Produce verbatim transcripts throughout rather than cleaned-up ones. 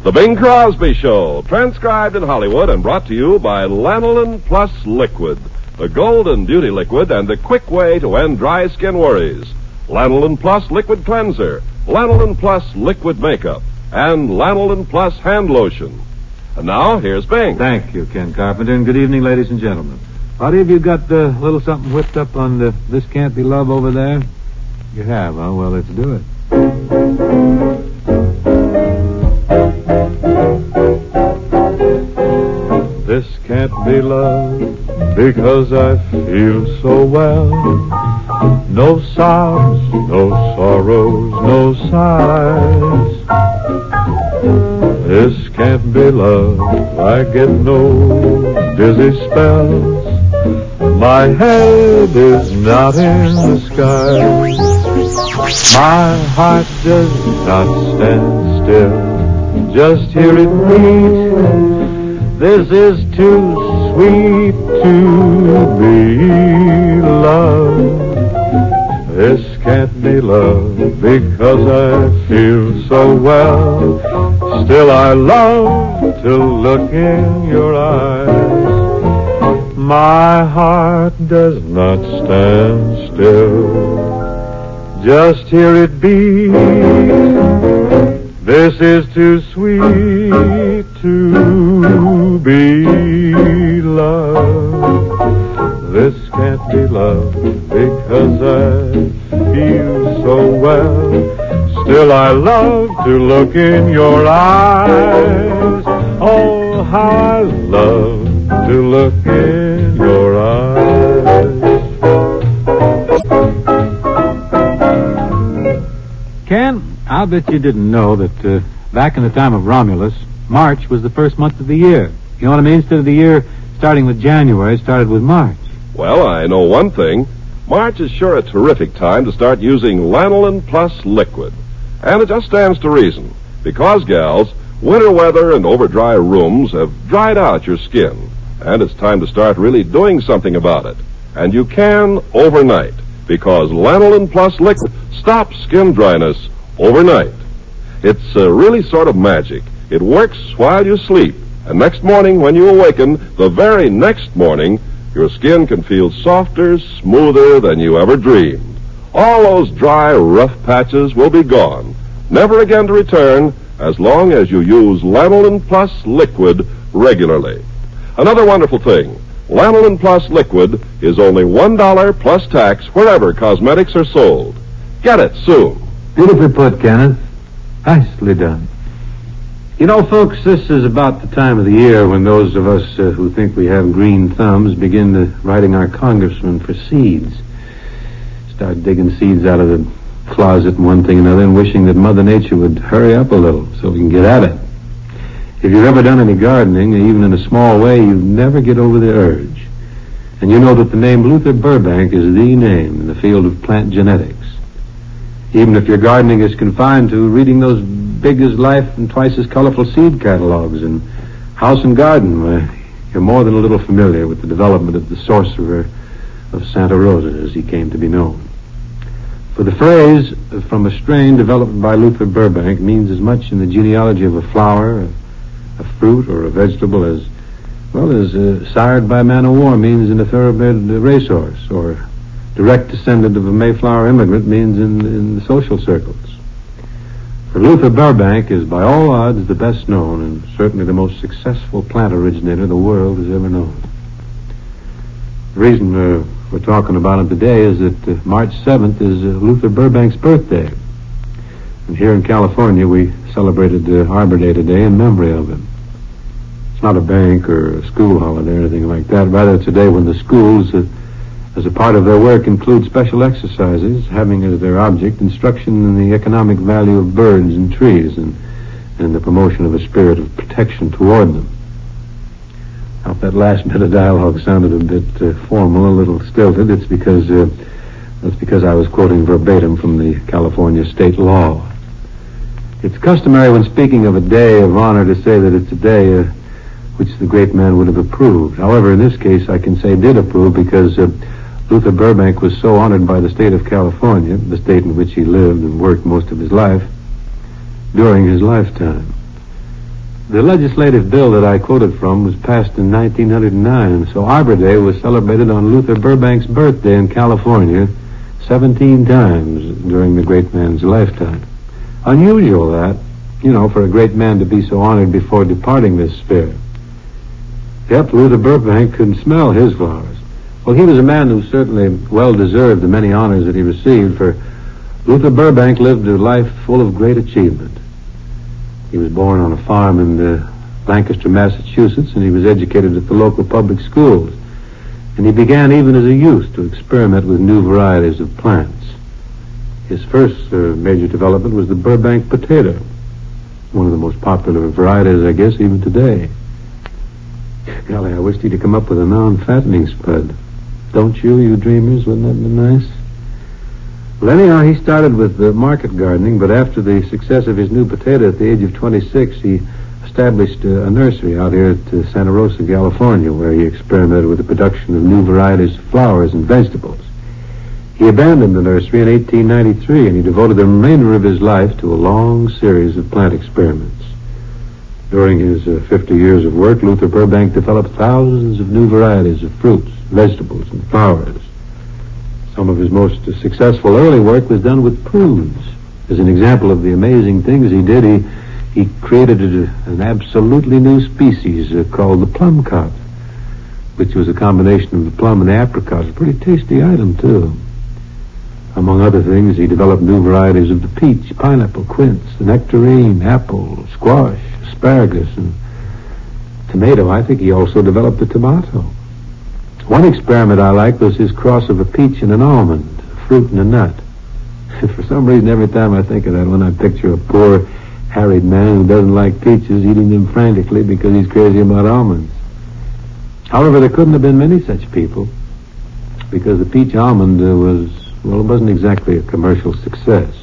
The Bing Crosby Show, transcribed in Hollywood and brought to you by Lanolin Plus Liquid, the golden beauty liquid and the quick way to end dry skin worries. Lanolin Plus Liquid Cleanser, Lanolin Plus Liquid Makeup, and Lanolin Plus Hand Lotion. And now, here's Bing. Thank you, Ken Carpenter, and good evening, ladies and gentlemen. Howdy, have you got a uh, little something whipped up on the This Can't Be Love over there? You have, huh? Well, let's do it. This can't be love because I feel so well. No sobs, no sorrows, no sighs. This can't be love. I get no dizzy spells. My head is not in the sky. My heart does not stand still. Just hear it beat. This is too sweet to be love. This can't be love because I feel so well. Still I love to look in your eyes. My heart does not stand still. Just hear it beat. This is too sweet to be love. This can't be love because I feel so well. Still I love to look in your eyes. Oh, how I love to look in your eyes. Ken, I'll bet you didn't know that uh, back in the time of Romulus, March was the first month of the year. You know what I mean? Instead of the year starting with January, it started with March. Well, I know one thing. March is sure a terrific time to start using Lanolin Plus Liquid. And it just stands to reason. Because, gals, winter weather and over-dry rooms have dried out your skin. And it's time to start really doing something about it. And you can overnight. Because Lanolin Plus Liquid stops skin dryness overnight. It's uh, really sort of magic. It works while you sleep. And next morning when you awaken, the very next morning, your skin can feel softer, smoother than you ever dreamed. All those dry, rough patches will be gone, never again to return, as long as you use Lanolin Plus Liquid regularly. Another wonderful thing, Lanolin Plus Liquid is only one dollar plus tax wherever cosmetics are sold. Get it soon. Beautifully put, Kenneth. Nicely done. You know, folks, this is about the time of the year when those of us uh, who think we have green thumbs begin to writing our congressman for seeds. Start digging seeds out of the closet and one thing and another and wishing that Mother Nature would hurry up a little so we can get at it. If you've ever done any gardening, even in a small way, you never get over the urge. And you know that the name Luther Burbank is the name in the field of plant genetics. Even if your gardening is confined to reading those big as life and twice as colorful seed catalogs in House and Garden, where you're more than a little familiar with the development of the sorcerer of Santa Rosa, as he came to be known. For the phrase, from a strain developed by Luther Burbank, means as much in the genealogy of a flower, a, a fruit, or a vegetable as well as uh, sired by man o' war means in a thoroughbred uh, racehorse, or direct descendant of a Mayflower immigrant means in, in the social circles. For Luther Burbank is by all odds the best known and certainly the most successful plant originator the world has ever known. The reason uh, we're talking about him today is that uh, March seventh is uh, Luther Burbank's birthday. And here in California we celebrated uh, Arbor Day today in memory of him. It's not a bank or a school holiday or anything like that. Rather, it's a day when the schools, uh, as a part of their work, include special exercises having as their object instruction in the economic value of birds and trees and, and the promotion of a spirit of protection toward them. Now, if that last bit of dialogue sounded a bit uh, formal, a little stilted, it's because uh, that's because I was quoting verbatim from the California state law. It's customary when speaking of a day of honor to say that it's a day uh, which the great man would have approved. However, in this case, I can say did approve because uh, Luther Burbank was so honored by the state of California, the state in which he lived and worked most of his life, during his lifetime. The legislative bill that I quoted from was passed in nineteen oh nine, so Arbor Day was celebrated on Luther Burbank's birthday in California seventeen times during the great man's lifetime. Unusual, that, you know, for a great man to be so honored before departing this sphere. Yep, Luther Burbank couldn't smell his flowers. Well, he was a man who certainly well deserved the many honors that he received, for Luther Burbank lived a life full of great achievement. He was born on a farm in uh, Lancaster, Massachusetts, and he was educated at the local public schools. And he began even as a youth to experiment with new varieties of plants. His first uh, major development was the Burbank potato, one of the most popular varieties, I guess, even today. Golly, I wished he'd come up with a non-fattening spud. Don't you, you dreamers? Wouldn't that be nice? Well, anyhow, he started with uh, market gardening, but after the success of his new potato at the age of twenty-six, he established uh, a nursery out here at uh, Santa Rosa, California, where he experimented with the production of new varieties of flowers and vegetables. He abandoned the nursery in eighteen ninety-three, and he devoted the remainder of his life to a long series of plant experiments. During his uh, fifty years of work, Luther Burbank developed thousands of new varieties of fruits, vegetables, and flowers. Some of his most uh, successful early work was done with prunes. As an example of the amazing things he did, he, he created a, an absolutely new species uh, called the plumcot, which was a combination of the plum and the apricot. A pretty tasty item, too. Among other things, he developed new varieties of the peach, pineapple, quince, the nectarine, apple, squash, asparagus, and tomato. I think he also developed the tomato. One experiment I liked was his cross of a peach and an almond, a fruit and a nut. For some reason, every time I think of that one, I picture a poor, harried man who doesn't like peaches eating them frantically because he's crazy about almonds. However, there couldn't have been many such people, because the peach almond uh, was, well, it wasn't exactly a commercial success.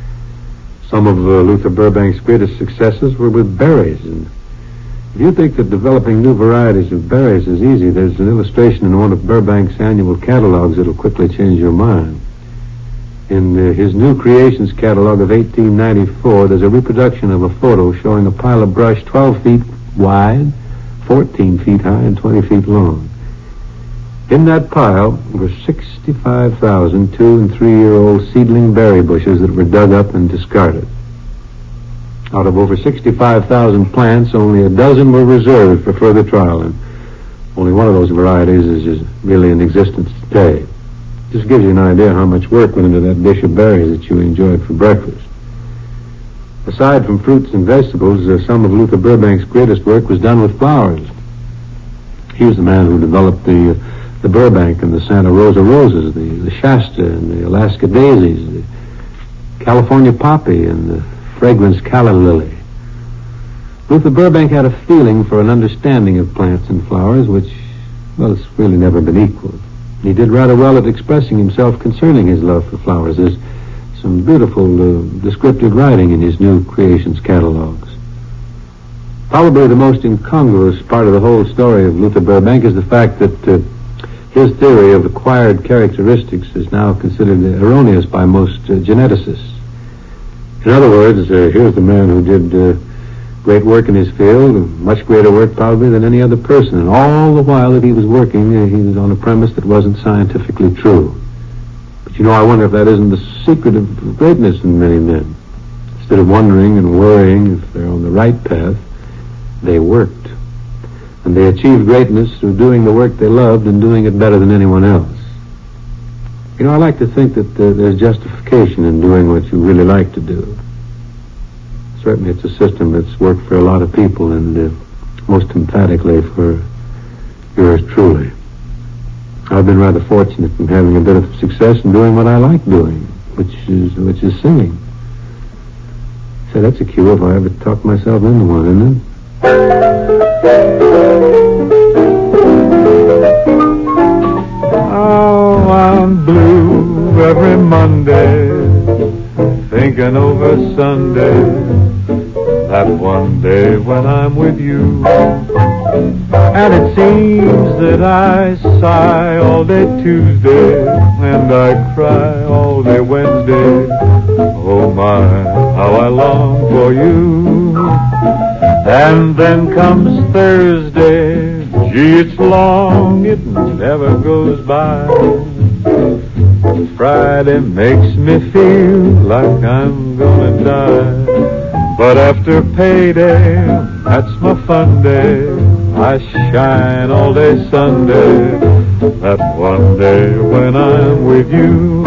Some of uh, Luther Burbank's greatest successes were with berries, and if you think that developing new varieties of berries is easy, there's an illustration in one of Burbank's annual catalogs that'll quickly change your mind. In uh, his New Creations catalog of eighteen ninety-four, there's a reproduction of a photo showing a pile of brush twelve feet wide, fourteen feet high, and twenty feet long. In that pile were sixty-five thousand two- and three-year-old seedling berry bushes that were dug up and discarded. Out of over sixty-five thousand plants, only a dozen were reserved for further trial, and only one of those varieties is really in existence today. Just gives you an idea how much work went into that dish of berries that you enjoyed for breakfast. Aside from fruits and vegetables, uh, some of Luther Burbank's greatest work was done with flowers. He was the man who developed the uh, the Burbank and the Santa Rosa roses, the, the Shasta and the Alaska daisies, the California poppy and the fragrance calla lily. Luther Burbank had a feeling for an understanding of plants and flowers which, well, it's really never been equaled. He did rather well at expressing himself concerning his love for flowers. There's some beautiful uh, descriptive writing in his New Creations catalogs. Probably the most incongruous part of the whole story of Luther Burbank is the fact that uh, his theory of acquired characteristics is now considered erroneous by most uh, geneticists. In other words, uh, here's the man who did uh, great work in his field, much greater work probably than any other person, and all the while that he was working, uh, he was on a premise that wasn't scientifically true. But you know, I wonder if that isn't the secret of greatness in many men. Instead of wondering and worrying if they're on the right path, they worked. And they achieved greatness through doing the work they loved and doing it better than anyone else. You know, I like to think that uh, there's justification in doing what you really like to do. Certainly it's a system that's worked for a lot of people, and uh, most emphatically for yours truly. I've been rather fortunate in having a bit of success in doing what I like doing, which is which is singing. Say, that's a cue if I ever talk myself into one, isn't it? Oh, I'm blue every Monday, thinking over Sunday, that one day when I'm with you. And it seems that I sigh all day Tuesday, and I cry all day Wednesday. Oh my, how I long for you. And then comes Thursday. Gee, it's long, it never goes by. Friday makes me feel like I'm gonna die. But after payday, that's my fun day. I shine all day Sunday. That one day when I'm with you.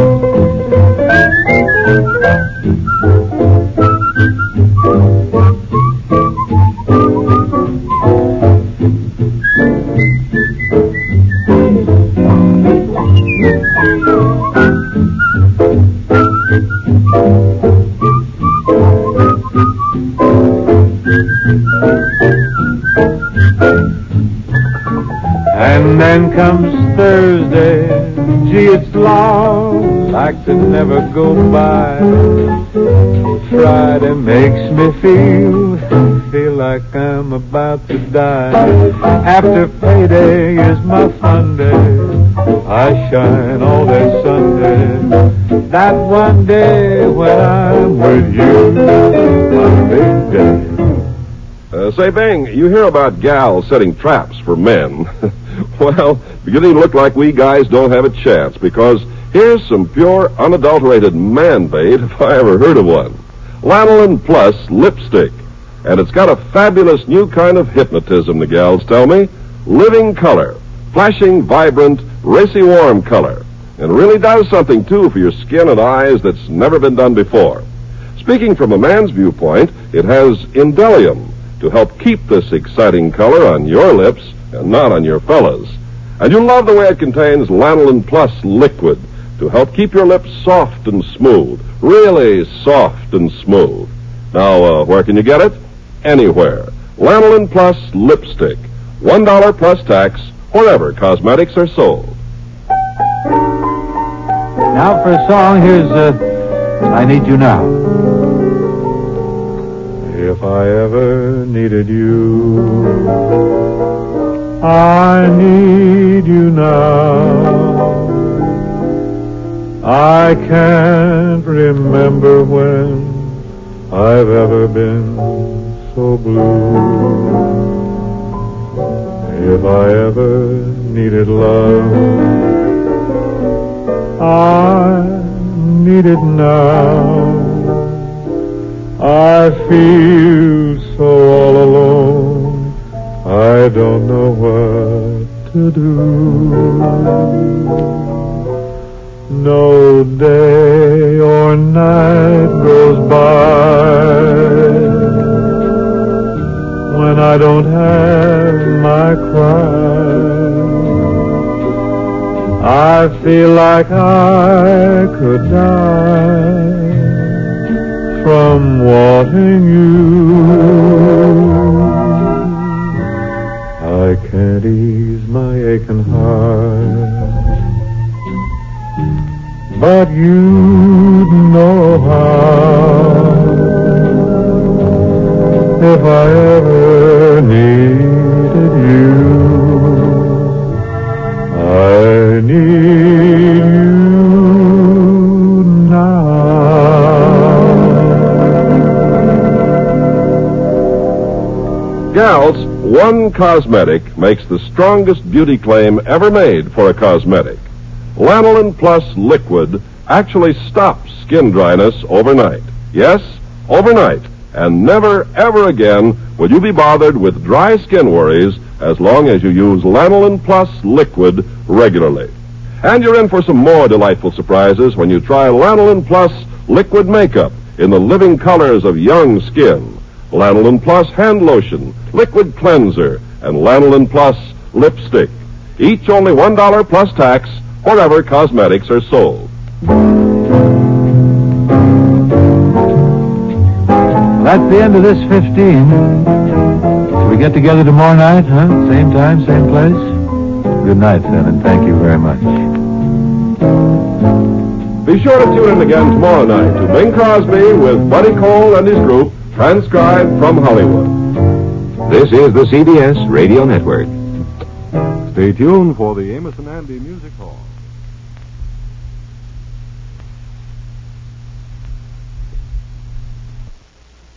And then comes Thursday, gee, it's long, like to never go by. Friday makes me feel, feel like I'm about to die. After payday is my fun day, I shine all day Sunday. That one day when I'm with you, my big day. Uh, say, Bing, you hear about gals setting traps for men. Well, beginning to look like we guys don't have a chance, because here's some pure, unadulterated man bait, if I ever heard of one. Lanolin Plus Lipstick. And it's got a fabulous new kind of hypnotism, the gals tell me. Living color. Flashing, vibrant, racy warm color. And it really does something, too, for your skin and eyes that's never been done before. Speaking from a man's viewpoint, it has Indelium to help keep this exciting color on your lips and not on your fellas. And you'll love the way it contains Lanolin Plus Liquid to help keep your lips soft and smooth. Really soft and smooth. Now, uh, where can you get it? Anywhere. Lanolin Plus Lipstick. One dollar plus tax wherever cosmetics are sold. Now for a song, here's uh, I Need You Now. If I ever needed you, I need you now. I can't remember when I've ever been so blue. If I ever needed love, I need it now. I feel so all alone, I don't know what to do. No day or night goes by when I don't have my cry. I feel like I could die from wanting you. I can't ease my aching heart, but you know how. If I ever needed you, I need you now. Gals, one cosmetic makes the strongest beauty claim ever made for a cosmetic. Lanolin Plus Liquid actually stops skin dryness overnight. Yes, overnight. And never, ever again will you be bothered with dry skin worries as long as you use Lanolin Plus Liquid regularly. And you're in for some more delightful surprises when you try Lanolin Plus Liquid Makeup in the living colors of young skin. Lanolin Plus Hand Lotion, Liquid Cleanser, and Lanolin Plus Lipstick. Each only one dollar plus tax wherever cosmetics are sold. That's the end of this fifteen. Shall we get together tomorrow night, huh? Same time, same place? Good night, then, and thank you very much. Be sure to tune in again tomorrow night to Bing Crosby with Buddy Cole and his group, transcribed from Hollywood. This is the C B S Radio Network. Stay tuned for the Amos and Andy Music Hall.